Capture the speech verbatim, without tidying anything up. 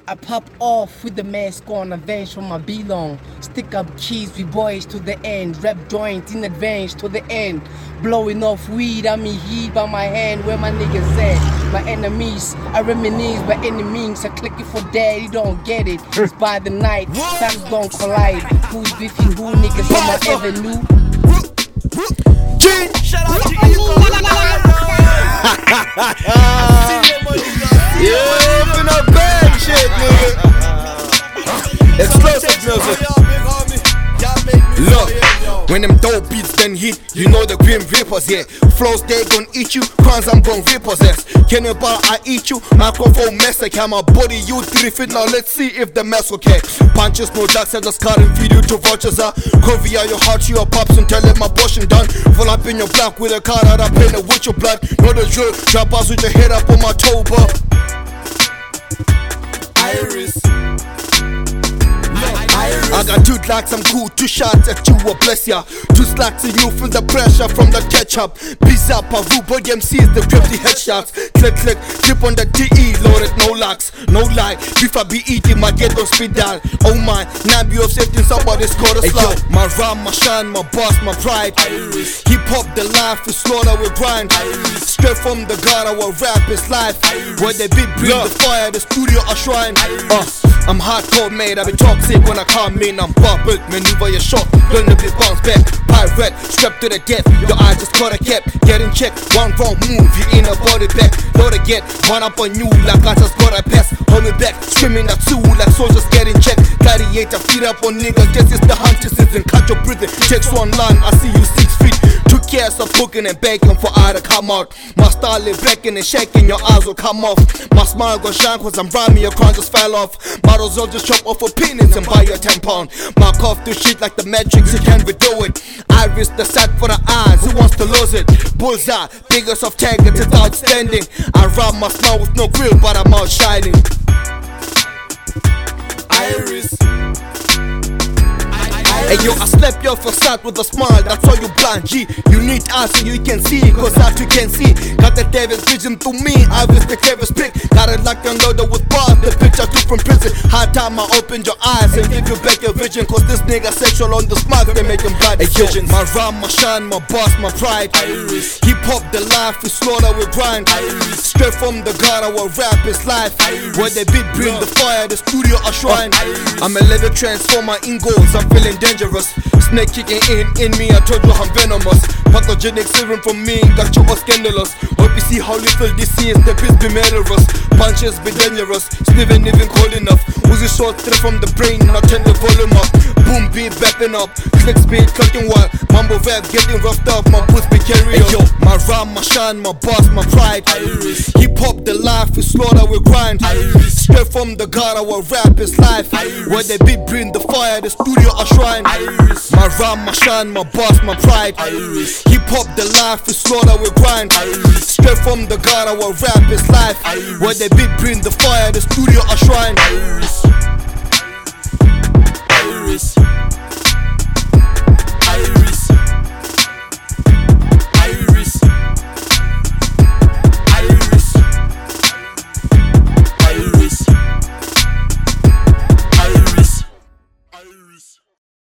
I pop off with the mask on, avenge from my belong. Stick up keys with boys to the end. Rap joint in advance to the end. Blowing off weed, I mean heat by my hand where my niggas at. My enemies, I reminisce by any means. I click it for dead, you don't get it. It's by the night, times don't collide. Who's beefing who, niggas on my avenue? G, shout out to you. Yeah, open up bad shit, nigga. Explosive music. Look, when them dope beats then hit, you know the Grim Reapers, yeah. Flows they gon' eat you, crowns I'm gon' repossess. Cannibal I eat you, microphone mess like how my body you three feet. Now let's see if the mess okay. Punches no ducks, I just cut and feed you to vultures. Uh. Cover your heart to your pops and tell them my portion done. Full up in your block with a car out of pain with your blood. Know the drill, drop us with your head up on my toe, bro. Iris. I got two slacks, I'm cool, two shots at you, will bless ya. Two slacks and you feel the pressure from the ketchup. Peace up, a rude body M Cs, the crafty headshots. Click, click, flip on the D E, loaded, no locks, no lie. Beef I be eating, my get on speed dial. Oh my, now be of safety, somebody's caught a slide. My rhyme, my shine, my boss, my pride. Hip hop, the life, we slaughter, we grind. Straight from the God, our rap is life. Where they beat, bring the fire, the studio, a shrine. Uh, I'm hardcore, mate, I be toxic when I come in. I'm bubbled, maneuver your shot, gonna be bounce back. Pirate, strapped to the death, your eyes just gotta kept. Get in check, one wrong move, you in a body back. Gotta get one up on you, like I just gotta pass. Hold me back, screaming at two, like soldiers get in check. Gladiator, feet up on niggas, guess it's the hunter season. Cut your breathing, checks one line, I see you six feet. Two cares of cooking and baking for I to come out. My style is breaking and shaking, your eyes will come off. My smile gon' shine cause I'm rhyming, your crown just fell off. Models will just chop off for peanuts and buy a ten pound. Mark off the shit like the Matrix, you can't redo it. Iris the sight for the eyes, who wants to lose it? Bullseye, biggest of targets, it's outstanding. I rub my smile with no grill, but I'm out shining. Iris. Hey yo, I slap your facade with a smile, that's all you blind G. You need eyes so you can see, cause that you can see. Got the devil's vision through me, I was the cleverest pick. Got it locked and loaded with bars, the bitch I took from prison. Hard time I opened your eyes and give you back your vision. Cause this nigga sexual on the smart, they make him bad decisions. Hey yo, my rhyme, my shine, my boss, my pride. Iris. Hip hop, the life, we slaughter, we grind. Iris. Straight from the God, our rap is life. Iris. Where they beat, bring the fire, the studio a shrine. Iris. I'm a level transformer in goals, I'm feeling dangerous. Snake kicking in, in me, I told you I'm venomous. Pathogenic serum from me, got you all scandalous. Hope you see how little this is, the piece be murderous. Punches be dangerous, Steven even cold enough. Uzi short straight from the brain, now turn the volume up. Boom beat backing up, click speed clicking wild. Mambo rap getting roughed up, my boots be carrying. Hey yo, my rhyme, my shine, my boss, my pride. Iris. Hip hop, the life, we slaughter, we grind. Iris. Straight from the God, our rap is life. Iris. Where they beat, bring the fire, the studio a shrine. Iris. My rhyme, my shine, my boss, my pride. Iris. Hip hop, the life, we slaughter, we grind. Iris. Straight from the God, our rap is life. Iris. Where they beat, bring the fire, the studio a shrine. Iris. Iris.